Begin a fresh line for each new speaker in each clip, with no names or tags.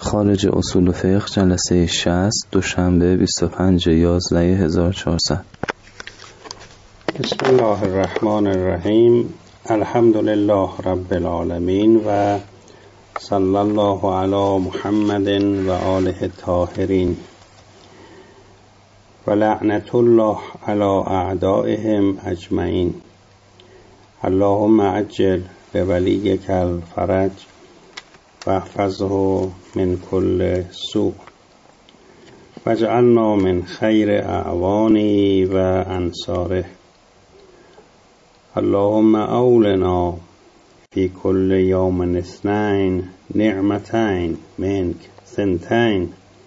خارج اصول فقه جلسه 60 دوشنبه 25/11/1400.
بسم الله الرحمن الرحیم. الحمد لله رب العالمین و صلی الله علی محمد و آله الطاهرین و لعنت الله علی اعدائهم اجمعین. اللهم عجل بولیک الفرج واحفظه من كل سوء واجعلنا من خیر اعوانه و انصاره. اللهم اولنا في كل يوم اثنين نعمتين منك ثنتين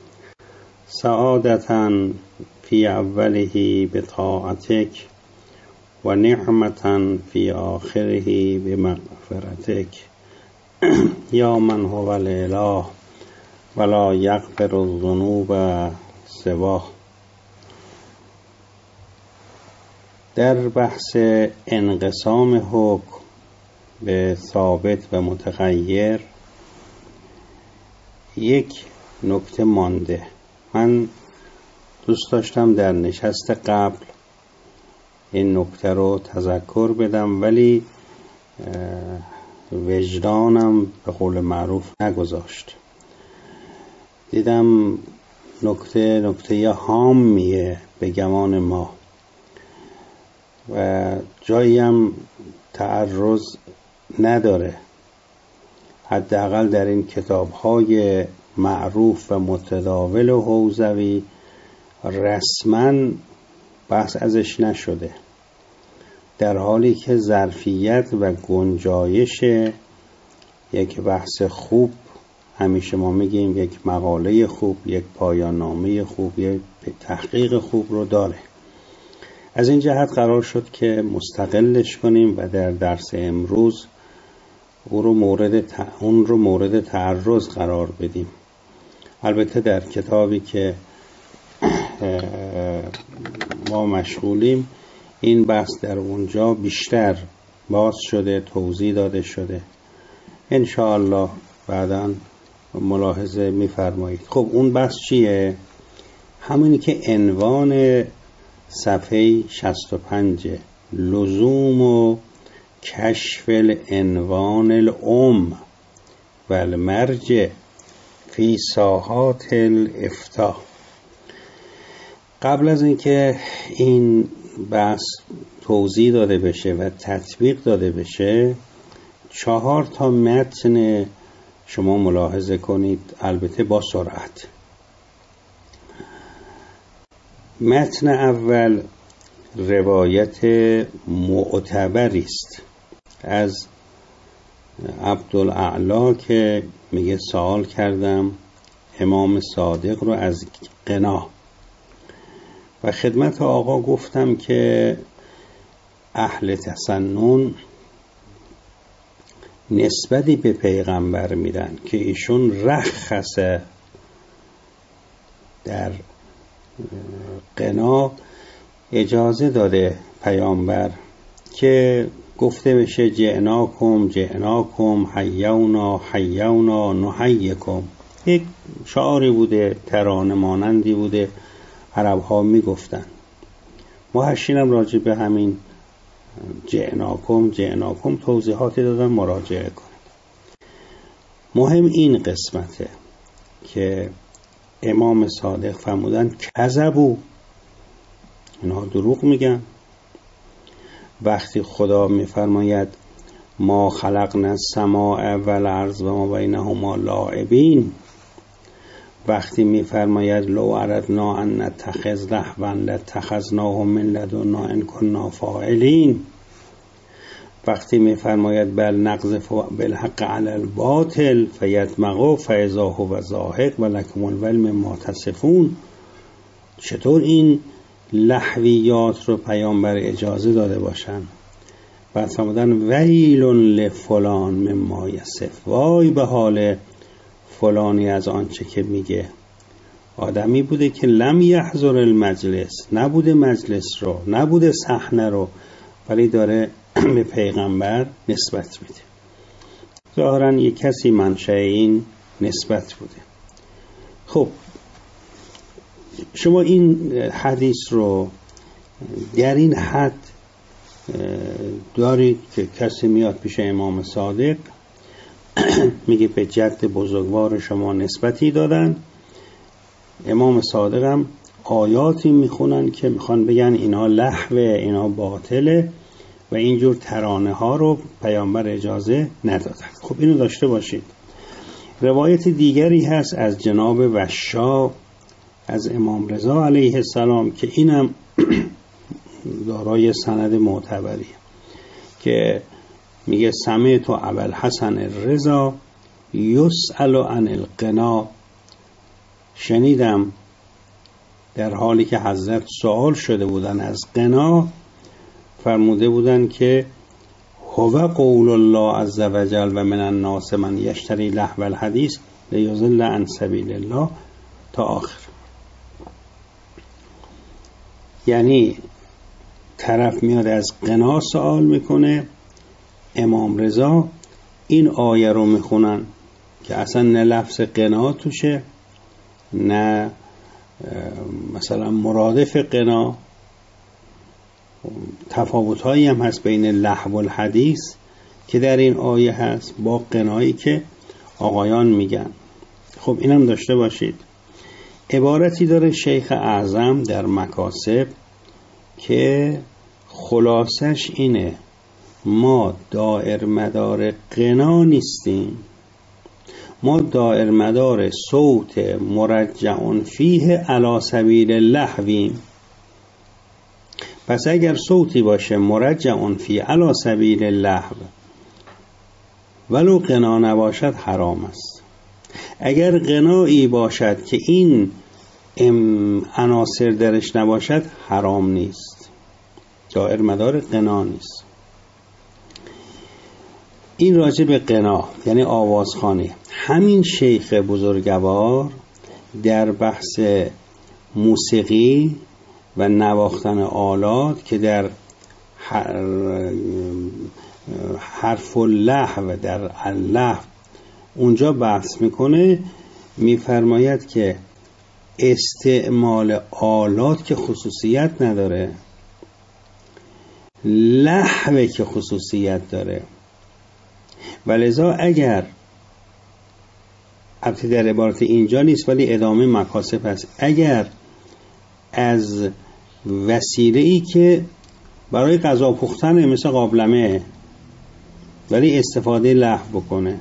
سعادة في اوله بطاعتك و نعمة في آخره بمغفرتك یا من هو الاله ولا یغفر الذنوب سواه. در بحث انقسام حکم به ثابت و متغیر یک نکته مانده. من دوست داشتم در نشست قبل این نکته رو تذکر بدم، ولی وجدانم به قول معروف نگذاشت. دیدم نکته هامیه به گمان ما و جایی هم تعرض نداره. حداقل در این کتاب‌های معروف و متداول و حوزوی رسما بحث ازش نشده، در حالی که ظرفیت و گنجایش یک بحث خوب، همیشه ما میگیم یک مقاله خوب، یک پایان نامه خوب، یک تحقیق خوب رو داره. از این جهت قرار شد که مستقلش کنیم و در درس امروز اون رو مورد تعرض قرار بدیم. البته در کتابی که ما مشغولیم این بحث در اونجا بیشتر باز شده، توضیح داده شده. انشاءالله بعداً ملاحظه می‌فرمایید. خب اون بحث چیه؟ همونی که عنوان صفحه 65 لزوم و کشف العنوان الام و المرجع فی ساحات الافتاء. قبل از اینکه این بحث توضیح داده بشه و تطبیق داده بشه 4 تا متن شما ملاحظه کنید، البته با سرعت. متن اول روایت معتبری است از عبدالاعلی که میگه سوال کردم امام صادق رو از غنا و خدمت آقا گفتم که اهل تسنن نسبتی به پیغمبر میدن که ایشون رخصه در غنا اجازه داده پیامبر که گفته بشه جئناکم حیونا نحییکم. یک شعاری بوده، ترانه مانندی بوده، عرب ها می گفتن. محشینم راجع به همین جئناکم توضیحاتی دادن، مراجعه کنید. مهم این قسمته که امام صادق فرمودن کذبوا، اینا دروغ میگن. وقتی خدا میفرماید ما خلقنا السماء والارض و ما بینهما لاعبین، وقتی میفرماید لو اردنا ان نتخذ لهوا لاتخذناه من لدنا ان كنا فاعلین، وقتی میفرماید بل نقذف بالحق علی الباطل فیدمغه فاذا هو زاهق ولکم الویل مما تصفون، چطور این لهویات رو پیامبر اجازه داده باشن؟ بعد فرمودن ویل لفلان مما یصف، وای به حال فلانی از آنچه که میگه. آدمی بوده که لم یحضر المجلس، نبوده مجلس رو، نبوده صحنه رو، ولی داره به پیغمبر نسبت میده. ظاهرا یک کسی منشأ این نسبت بوده. خب شما این حدیث رو در این حد دارید که کسی میاد پیش امام صادق میگه به جد بزرگوار شما نسبتی دادن، امام صادق هم آیاتی میخونن که میخوان بگن اینا لهوه، اینا باطله و اینجور ترانه ها رو پیامبر اجازه ندادن. خب اینو داشته باشید. روایت دیگری هست از جناب وشا از امام رضا علیه السلام که اینم دارای سند معتبریه که میگه سمعت ابوالحسن الرضا یسأل عن الغنا، شنیدم در حالی که حضرت سوال شده بودن از غنا، فرموده بودن که هو قول الله عز وجل و من الناس من یشتری لهو الحدیث لیضل عن سبیل الله تا آخر. یعنی طرف میاد از غنا سوال میکنه، امام رضا این آیه رو میخونن که اصلا نه لفظ غنا توشه نه مثلا مرادف غنا، تفاوت‌هایی هم هست بین لهو الحدیث که در این آیه هست با غنایی که آقایان میگن. خب اینم داشته باشید. عبارتی داره شیخ اعظم در مکاسب که خلاصش اینه: ما دائر مدار غنا نیستیم، ما دائر مدار صوت مرجع فیه علی سبیل اللهویم. پس اگر صوتی باشه مرجع فیه علی سبیل اللهو ولو غنا نباشد حرام است. اگر غنایی باشد که این عناصر درش نباشد حرام نیست، دائر مدار غنا نیست. این راجع به غنا یعنی آوازخوانی. همین شیخ بزرگوار در بحث موسیقی و نواختن آلات که در حرف اللهو در اللهو اونجا بحث میکنه، میفرماید که استعمال آلات که خصوصیت نداره، لهو که خصوصیت داره. ولذا اگر البته در عبارت اینجا نیست ولی ادامه مکاسب هست، اگر از وسیله‌ای که برای غذا پختن مثل قابلمه ولی استفاده لهو بکنه،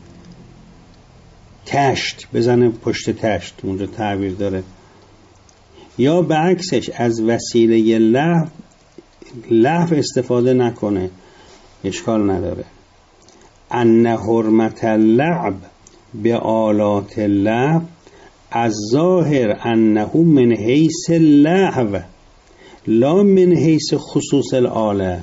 تشت بزنه پشت تشت اونجا تعبیر داره، یا به عکسش از وسیله لهو استفاده نکنه، اشکال نداره. ان حرمت اللعب به آلات اللهو از ظاهر انه من حیث اللهو لا من حیث خصوص الآله.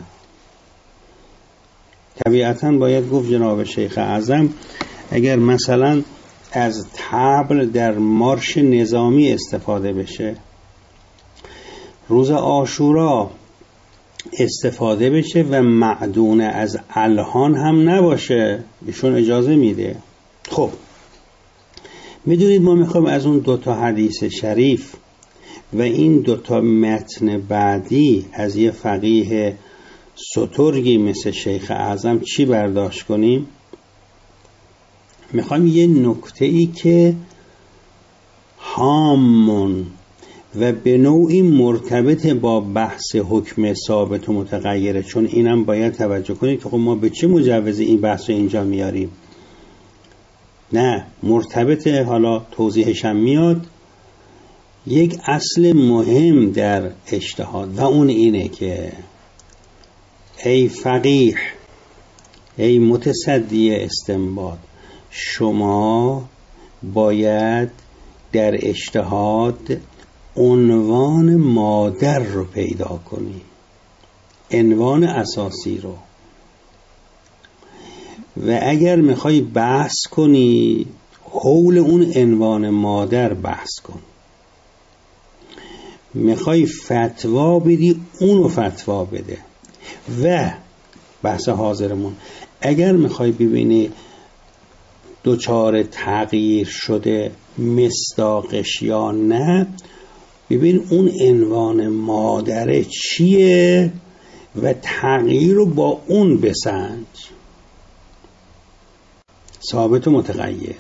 طبیعتاً باید گفت جناب شیخ اعظم اگر مثلا از طبل در مارش نظامی استفاده بشه، روز عاشورا استفاده بشه و معدون از الحان هم نباشه، ایشون اجازه میده. خب میدونید ما میخوایم از اون دوتا حدیث شریف و این دوتا متن بعدی از یه فقیه سترگی مثل شیخ اعظم چی برداشت کنیم؟ میخوایم یه نکته ای که هامون و به نوعی مرتبط با بحث حکم ثابت و متغیره، چون اینم باید توجه کنید که خب ما به چه مجوز این بحث رو اینجا میاریم. نه مرتبطه، حالا توضیحشم میاد. یک اصل مهم در اجتهاد و اون اینه که ای فقیه، ای متصدی استنباط، شما باید در اجتهاد عنوان مادر رو پیدا کنی، عنوان اساسی رو، و اگر میخوای بحث کنی حول اون عنوان مادر بحث کن. میخوای فتوا بدی اونو فتوا بده. و بحث حاضرمون اگر میخوای ببینی دچار تغییر شده مصداقش یا نه، ببین اون عنوان مادره چیه و تغییر رو با اون بسنج، ثابت و متغیر.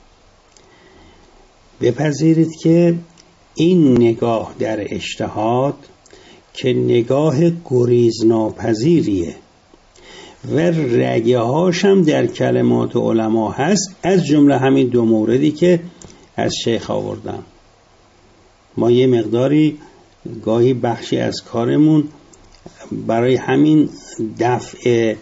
بپذیرید که این نگاه در اجتهاد که نگاه گریز ناپذیریه و رگه هاشم در کلمات علما هست، از جمله همین دو موردی که از شیخ آوردم. ما یه مقداری گاهی بخشی از کارمون برای همین دفع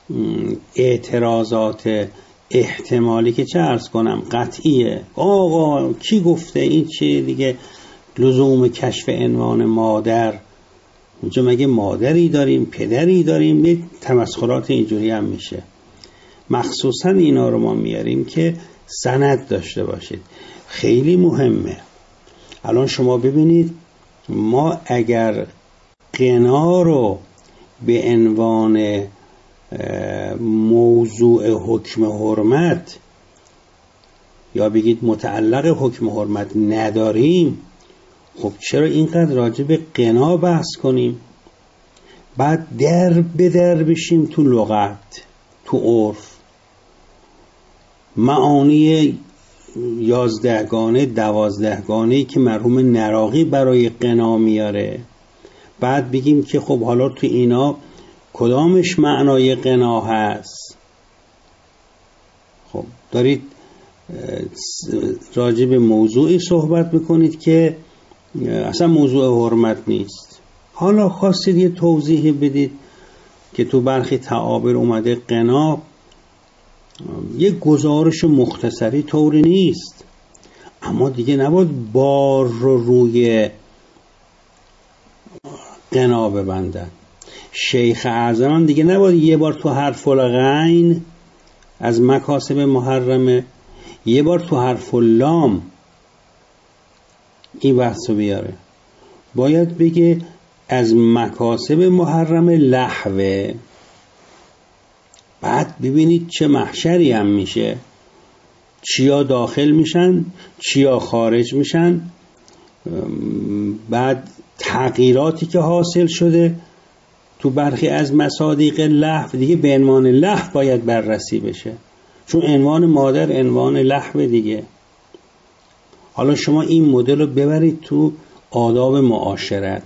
اعتراضات احتمالی که چه عرض کنم قطعیه، آقا کی گفته این چیه دیگه، لزوم کشف عنوان مادر، اونجا مگه مادری داریم پدری داریم، یک تمسخرات اینجوری هم میشه. مخصوصا اینا رو ما میاریم که سند داشته باشید، خیلی مهمه. الان شما ببینید ما اگر غنا رو به عنوان موضوع حکم حرمت یا بگید متعلق حکم حرمت نداریم، خب چرا اینقدر راجع به غنا بحث کنیم؟ بعد در به در بشیم تو لغت، تو عرف، معانی 11 گانه 12 گانه‌ای که مرحوم نراقی برای غنا میاره، بعد بگیم که خب حالا تو اینا کدامش معنای غنا هست. خب دارید راجع به موضوعی صحبت میکنید که اصلا موضوع حرمت نیست، حالا خواستید یه توضیح بدید که تو برخی تعابیر اومده غنا، یه گزارش مختصری طوری نیست، اما دیگه نباید بار رو روی غنا ببندن. شیخ اعظم دیگه نباید یه بار تو حرف الغین از مکاسب محرمه، یه بار تو حرف اللام این بحثو بیاره، باید بگه از مکاسب محرم لهوه. بعد ببینید چه محشری هم میشه، چیا داخل میشن چیا خارج میشن، بعد تغییراتی که حاصل شده تو برخی از مصادیق لهو دیگه به عنوان لهو باید بررسی بشه، چون عنوان مادر عنوان لهو دیگه. حالا شما این مدل رو ببرید تو آداب معاشرت،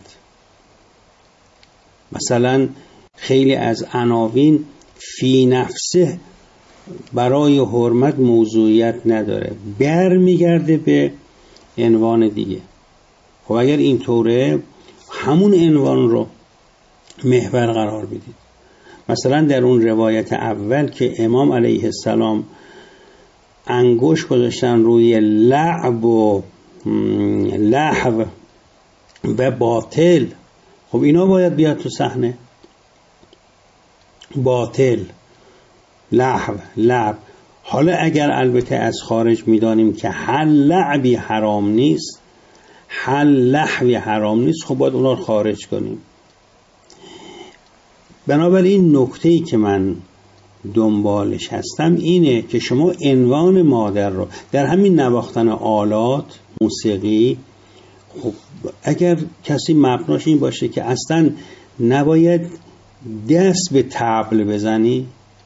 مثلا خیلی از عناوین فی نفسه برای حرمت موضوعیت نداره، برمیگرده به عنوان دیگه. خب اگر اینطوره همون عنوان رو محور قرار بدید. مثلا در اون روایت اول که امام علیه السلام انگشت گذاشتن روی لعب و لهو و باطل، خب اینا باید بیاد تو صحنه. باطل، لهو، لعب. حالا اگر البته از خارج میدانیم که هر لعبی حرام نیست، هر لهوی حرام نیست، خب باید اونا رو خارج کنیم. بنابراین نکته‌ای که من دنبالش هستم اینه که شما عنوان مادر رو در همین نواختن آلات موسیقی، خب اگر کسی مبناش این باشه که اصلا نباید دست به طبل بزنی،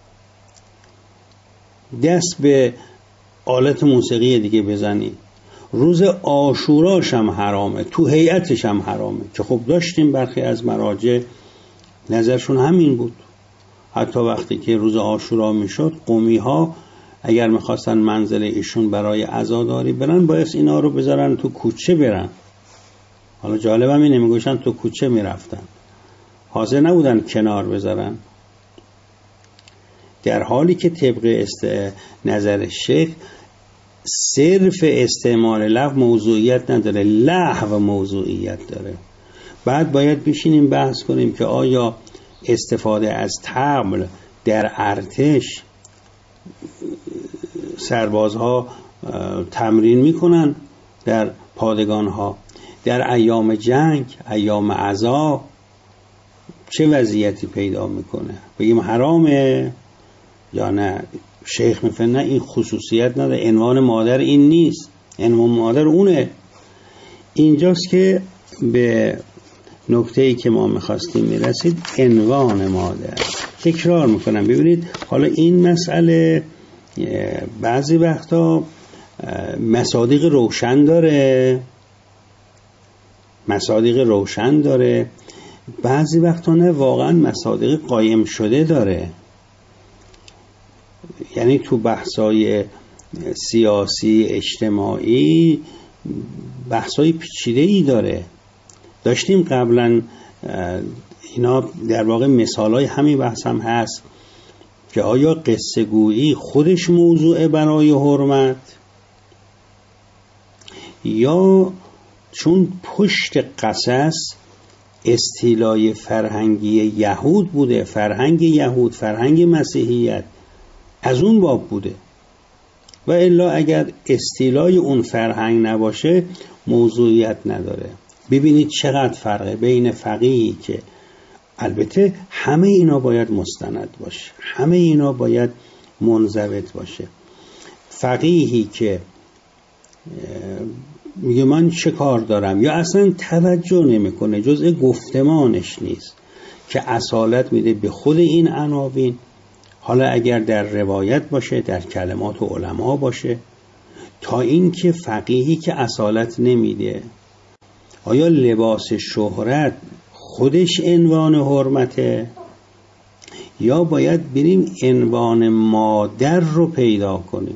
دست به آلت موسیقی دیگه بزنی، روز عاشوراش هم حرامه، تو هیئتش هم حرامه، که خب داشتیم برخی از مراجع نظرشون همین بود. حتی وقتی که روز عاشورا میشد قومی ها اگر میخواستن منزل ایشون برای عزاداری برن باید اینا رو بذارن تو کوچه برن. حالا جالبم اینه میگوشن تو کوچه میرفتن، حاضر نبودن کنار بذارن، در حالی که طبق نظر شیخ صرف استعمال لهو موضوعیت نداره، لهو موضوعیت داره. بعد باید بشینیم بحث کنیم که آیا استفاده از طبل در ارتش سربازها تمرین میکنن، در پادگانها در ایام جنگ، ایام عزا چه وضعیتی پیدا میکنه؟ بگیم حرامه یا نه؟ شیخ میفهمه نه این خصوصیت نداره، عنوان مادر این نیست، عنوان مادر اونه. اینجاست که به نکته‌ای که ما می‌خواستیم میرسید، عنوان مادر. تکرار میکنم ببینید، حالا این مسئله بعضی وقتا مصادیق روشن داره، بعضی وقتا نه، واقعا مصادیق قایم شده داره. یعنی تو بحثای سیاسی اجتماعی بحثای پیچیده‌ای داره. داشتیم قبلا اینا در واقع مثالای همین بحث هم هست که آیا قصه گویی خودش موضوع برای حرمت، یا چون پشت قصص استیلای فرهنگی یهود بوده، فرهنگ یهود، فرهنگ مسیحیت از اون باب بوده، و الا اگر استیلای اون فرهنگ نباشه موضوعیت نداره. ببینید چقدر فرقه بین فقیهی که، البته همه اینا باید مستند باشه، همه اینا باید منضبط باشه. فقیهی که میگه من چه کار دارم، یا اصلا توجه نمیکنه، جزء گفتمانش نیست، که اصالت میده به خود این عناوین، حالا اگر در روایت باشه، در کلمات علما باشه، تا این که فقیهی که اصالت نمیده. آیا لباس شهرت خودش عنوان حرمته، یا باید بریم عنوان مادر رو پیدا کنیم؟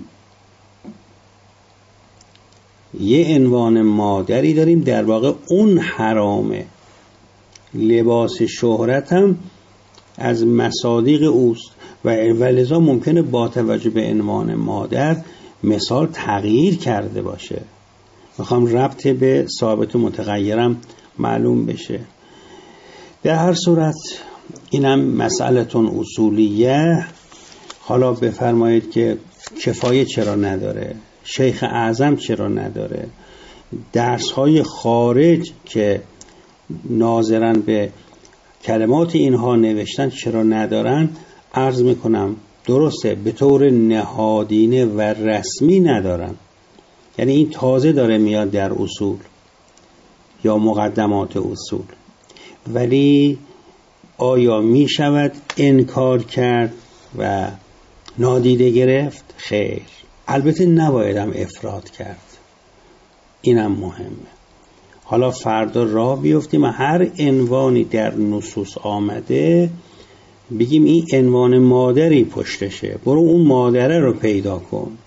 یه عنوان مادری داریم، در واقع اون حرامه. لباس شهرت هم از مصادیق اوست و لذا ممکنه با توجه به عنوان مادر مثال تغییر کرده باشه. میخوام ربط به ثابت و متغیرم معلوم بشه. در هر صورت اینم مسئلتون اصولیه. حالا بفرمایید که کفایه چرا نداره، شیخ اعظم چرا نداره، درس‌های خارج که ناظرن به کلمات اینها نوشتن چرا ندارن؟ عرض میکنم درسته، به طور نهادینه و رسمی ندارن، یعنی این تازه داره میاد در اصول یا مقدمات اصول، ولی آیا می شود انکار کرد و نادیده گرفت؟ خیر. البته نباید هم افراط کرد، اینم مهمه. حالا فردا راه بیفتیم و هر عنوانی در نصوص آمده بگیم این عنوان مادری پشتشه، برو اون مادره رو پیدا کن.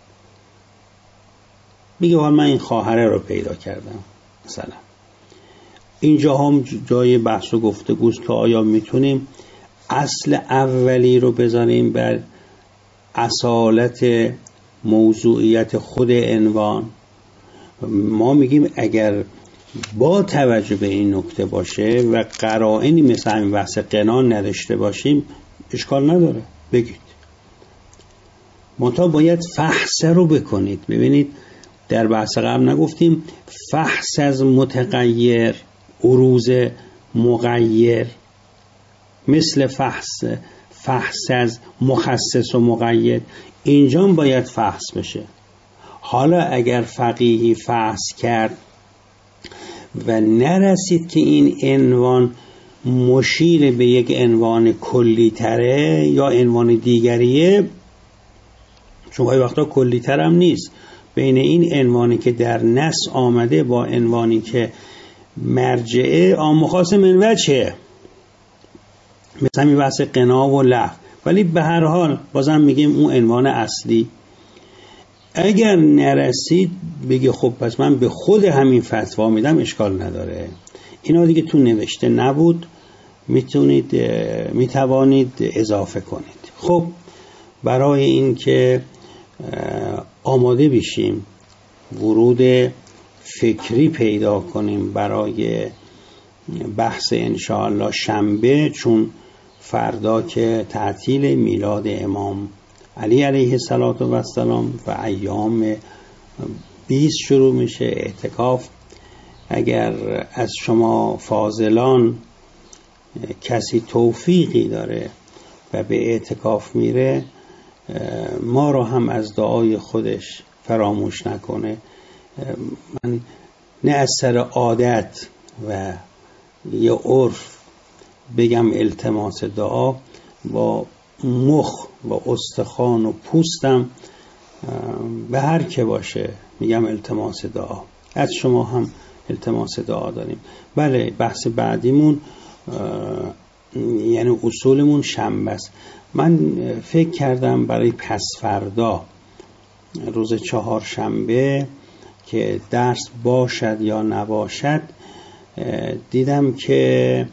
بگه من این خواهره رو پیدا کردم مثلا. اینجا هم جای بحث و گفتگوست که آیا میتونیم اصل اولی رو بذاریم بر اصالت موضوعیت خود عنوان. ما میگیم اگر با توجه به این نکته باشه و قرائنی مثل همین بحث قنان نداشته باشیم اشکال نداره، بگید. منتها باید فحص رو بکنید. ببینید در بحث قبل نگفتیم فحص از متغیر، عروض مغیر، مثل فحص از مخصص و مقید، اینجا باید فحص بشه. حالا اگر فقیهی فحص کرد و نرسید که این عنوان مشیر به یک عنوان کلی تره یا عنوان دیگریه، چون باید وقتا کلی تر هم نیست، بین این عنوانی که در نص آمده با عنوانی که مرجعه آمخاص من وجهه، مثل همین بحث قنا و لغو، ولی به هر حال بازم میگیم اون عنوان اصلی. اگر نرسید بگه خب پس من به خود همین فتوا میدم، اشکال نداره. اینا دیگه تو نوشته نبود، میتوانید اضافه کنید. خب برای این که آماده بشیم، ورود فکری پیدا کنیم برای بحث انشاءالله شنبه، چون فردا که تعطیل میلاد امام علی علیه السلام و ایام 20 شروع میشه اعتکاف. اگر از شما فاضلان کسی توفیقی داره و به اعتکاف میره، ما رو هم از دعای خودش فراموش نکنه. من نه از سر عادت و یه عرف بگم التماس دعا، با مخ و استخوان و پوستم به هر که باشه میگم التماس دعا. از شما هم التماس دعا داریم. بله، بحث بعدیمون یعنی اصولمون شنبه است. من فکر کردم برای پس فردا روز چهارشنبه که درس باشد یا نباشد، دیدم که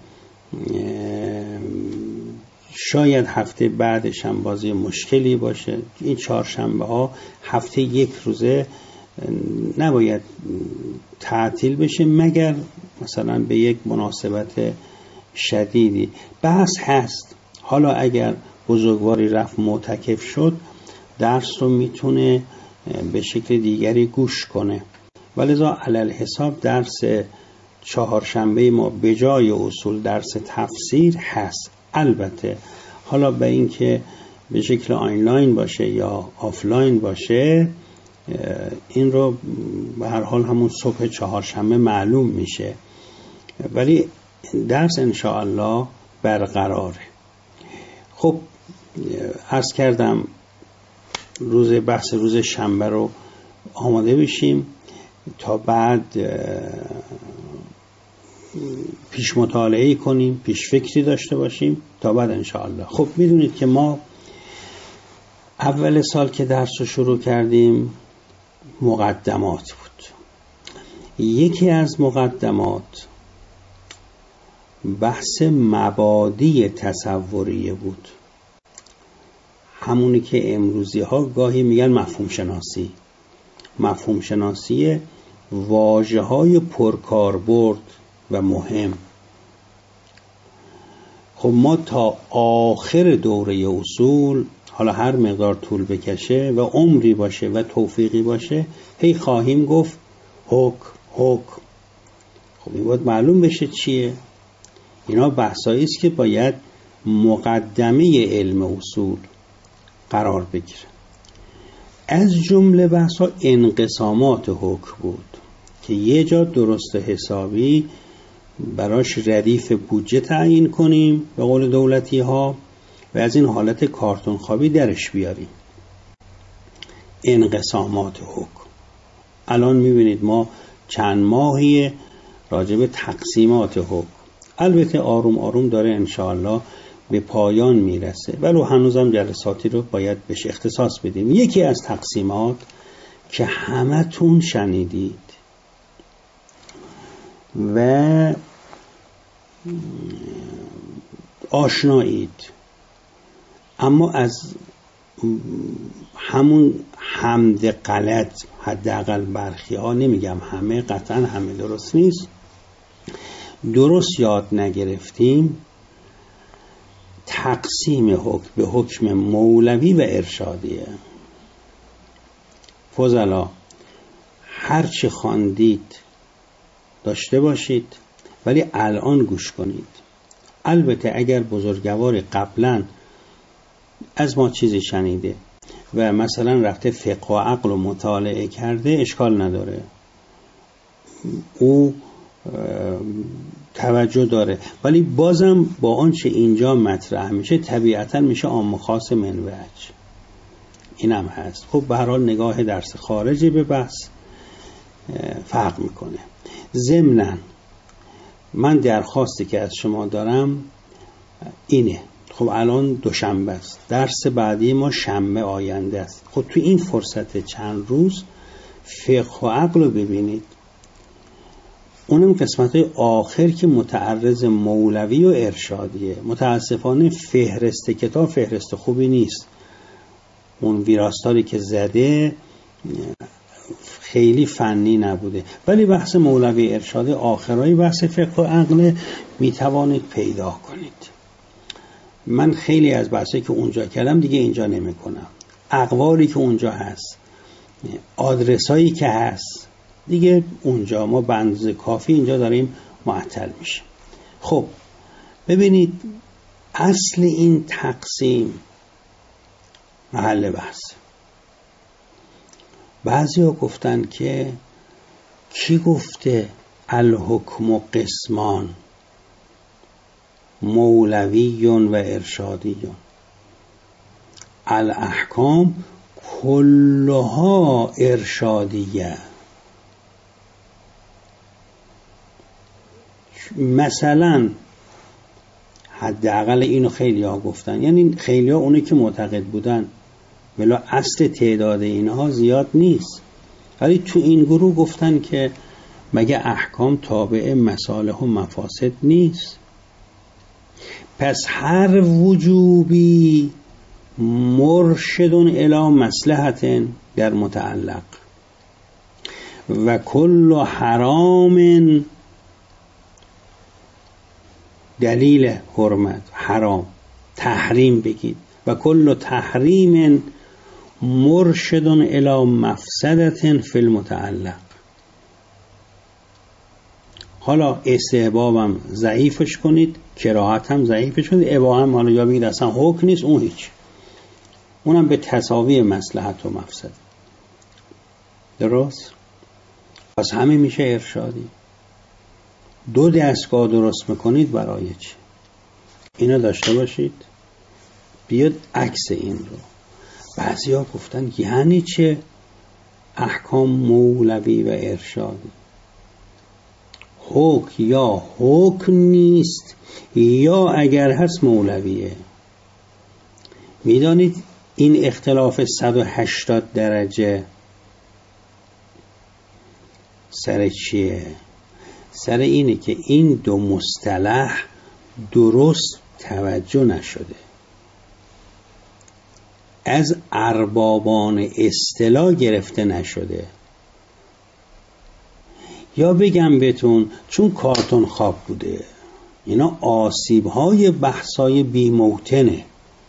شاید هفته بعدش هم بازی مشکلی باشه. این چهارشنبه ها هفته یک روزه نباید تعطیل بشه مگر مثلا به یک مناسبت شدیدی. بحث هست، حالا اگر بزرگواری رفت معتکف شد درس رو میتونه به شکل دیگری گوش کنه، ولذا علل حساب درس چهارشنبه ما به جای اصول درس تفسیر هست. البته حالا به این که به شکل آنلاین باشه یا آفلاین باشه این رو به هر حال همون صبح چهارشنبه معلوم میشه، ولی درس انشاءالله برقراره. خب عرض کردم بحث روز شنبه رو آماده بشیم تا بعد پیش مطالعه کنیم، پیش فکری داشته باشیم تا بعد انشاءالله. خب میدونید که ما اول سال که درس رو شروع کردیم مقدمات بود. یکی از مقدمات بحث مبادی تصوریه بود، همونی که امروزی ها گاهی میگن مفهوم شناسی. مفهوم شناسی واژه های پرکاربرد و مهم. خب ما تا آخر دوره اصول، حالا هر مقدار طول بکشه و عمری باشه و توفیقی باشه، هی خواهیم گفت حکم. خب این باید معلوم بشه چیه. اینا بحثایی است که باید مقدمه علم اصول قرار بگیره. از جمله بحثا انقسامات حکم بود که یه جا درست حسابی براش ردیف بودجه تعیین کنیم به قول دولتی ها و از این حالت کارتون خوابی درش بیاریم. انقسامات حکم. الان میبینید ما چند ماهی راجع به تقسیمات حکم، البته آروم آروم داره انشاءالله به پایان میرسه، ولی هنوزم جلساتی رو باید بهش اختصاص بدیم. یکی از تقسیمات که همتون شنیدید و آشنایید، اما از همون حمد غلط، حداقل برخی ها، نمیگم همه، قطعا همه درست نیست، درست یاد نگرفتیم. تقسیم حکم به حکم مولوی و ارشادیه. فضلا هرچی خواندید داشته باشید، ولی الان گوش کنید. البته اگر بزرگوار قبلا از ما چیزی شنیده و مثلا رفته فقه و عقل و مطالعه کرده اشکال نداره، او توجه داره، ولی بازم با آنچه اینجا مطرح میشه طبیعتا میشه عام و خاص منوج. اینم هست. خب به هر حال نگاه درس خارجی به بحث فرق میکنه. ضمناً من درخواستی که از شما دارم اینه. خب الان دوشنبه است، درس بعدی ما شنبه آینده است. خب تو این فرصت چند روز فقه و عقل رو ببینید، اونم قسمت آخر که متعرض مولوی و ارشادیه. متاسفانه فهرست کتاب فهرست خوبی نیست، اون ویراستاری که زده خیلی فنی نبوده، ولی بحث مولوی ارشادی آخرای بحث فقه و عقل میتوانید پیدا کنید. من خیلی از بحثی که اونجا کردم دیگه اینجا نمی کنم. اقوالی که اونجا هست، آدرسایی که هست دیگه اونجا ما به اندازه کافی اینجا داریم معطل میشیم. خب ببینید اصل این تقسیم محل بحث. بعضی ها گفتن که کی گفته الحکم قسمان، مولوی و ارشادی؟ الاحکام کلها ارشادیه. مثلا حداقل اینو خیلی ها گفتن، یعنی خیلی ها اونی که معتقد بودن، ولی اصل تعداد اینها زیاد نیست، ولی تو این گروه گفتن که مگه احکام تابع مصالح و مفاسد نیست؟ پس هر وجوبی مرشد الی مصلحت در متعلق و کل حرام دلیل حرمت، حرام تحریم بگید، و کل تحریم مرشد الی مفسدت فی المتعلق. حالا استحبابم ضعیفش کنید، کراهت هم ضعیفش کنید، اباحه هم حالا یا بگید اصلا حکم نیست، اون هیچ، اونم به تساوی مصلحت و مفسد. درست؟ پس همه میشه ارشادی. دو دستگاه درست میکنید برای چی؟ اینو داشته باشید. بیاد عکس این رو. بعضی ها گفتن یعنی چه احکام مولوی و ارشادی؟ حکم یا حکم نیست، یا اگر هست مولویه. میدانید این اختلاف 180 درجه سر چیه؟ سر اینه که این دو مصطلح درست توجه نشده، از اربابان اصطلاح گرفته نشده. یا بگم بهتون چون کارتون خواب بوده، اینا آسیب‌های بحث‌های بی‌موطنه.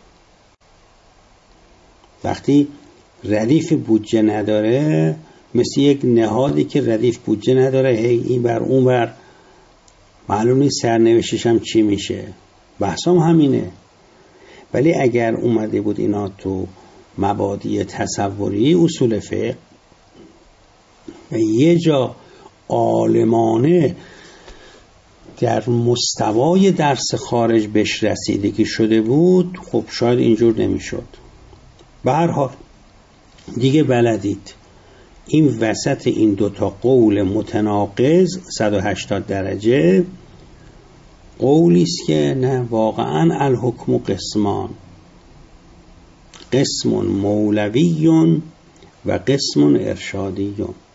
وقتی ردیف بودجه نداره، مثل یک نهادی که ردیف بودجه نداره، هی این بر اون بر، معلوم نیست سرنوشتش هم چی میشه. بحثام همینه. ولی اگر اومده بود اینا تو مبادی تصوری اصول فقه و یه جا عالمانه در مستوای درس خارج بهش رسیدگی شده بود، خب شاید اینجور نمیشد. به هر حال دیگه بلدید این وسط این دوتا قول متناقض 180 درجه قولی است که نه، واقعا الحکم قسمان، قسم مولوی و قسم ارشادی،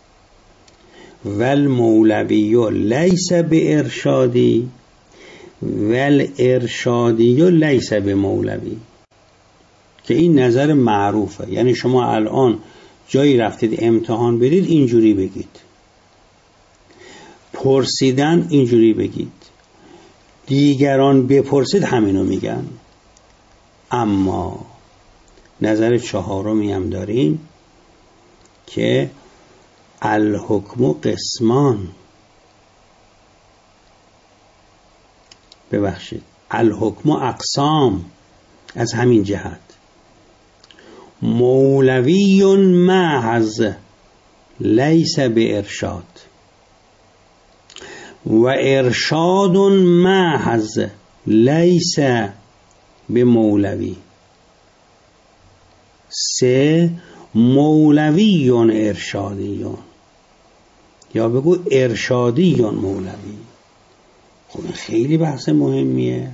و المولوی لیس به ارشادی و الارشادی لیس به مولوی، که این نظر معروفه. یعنی شما الان جایی رفتید امتحان بدید اینجوری بگید، پرسیدن اینجوری بگید، دیگران بپرسید همینو میگن. اما نظر چهارمی هم داریم که الحکم قسمان، ببخشید الحکم اقسام، از همین جهت مولوی محض لیس به ارشاد و ارشاد محض لیس به مولوی. 3 مولوی ارشادی، یا بگو ارشادی مولوی. خب خیلی بحث مهمیه.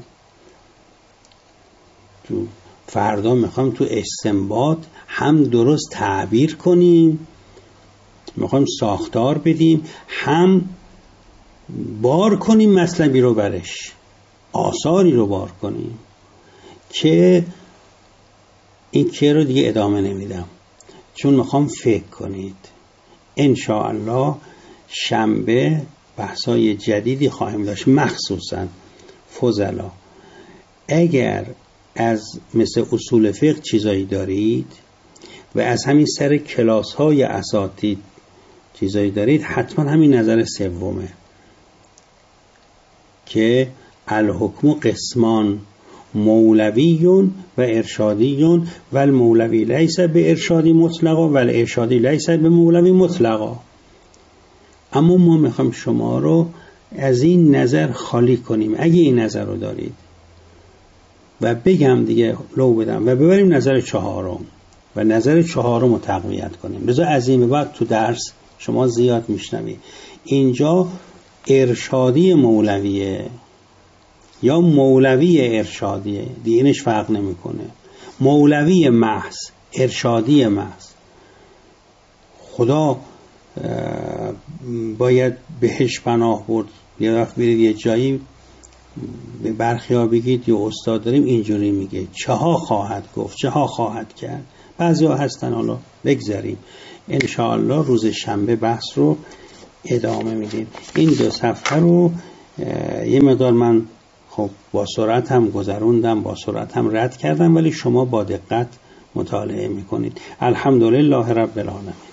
تو فردا میخوام تو استنباط هم درست تعبیر کنیم، میخوام ساختار بدیم، هم بار کنیم مطلبی رو برش، آثاری رو بار کنیم، که این که رو دیگه ادامه نمیدم چون میخوام فکر کنید. انشاءالله شنبه بحثای جدیدی خواهیم داشت، مخصوصا فضلا. اگر از مثل اصول فقه چیزایی دارید و از همین سر کلاس های اساتید چیزایی دارید، حتما همین نظر سومه که الحکم قسمان، مولوی و ارشادی و المولوی لیس به ارشادی مطلقا و الارشادی لیس به مولوی مطلقا. اما ما میخوایم شما رو از این نظر خالی کنیم. اگه این نظر رو دارید و بگم دیگه لو بدم و ببریم نظر چهارم و نظر چهارم رو تقویت کنیم. لذا از این به بعد تو درس شما زیاد میشنوید اینجا ارشادی مولویه یا مولوی ارشادیه، دینش فرق نمیکنه. مولوی محض، ارشادی محض. خدا باید بهش پناه برد. یه وقت برید یه جایی به برخی ها بگید یه استاد داریم اینجوری میگه، چه ها خواهد گفت، چه ها خواهد کرد. بعضی ها هستن، حالا بگذاریم. انشاءالله روز شنبه بحث رو ادامه میدیم. این 2 صفحه رو یه مقدار من خب با سرعت هم گذروندم، با سرعت هم رد کردم، ولی شما با دقت مطالعه میکنید. الحمدلله رب العالمین.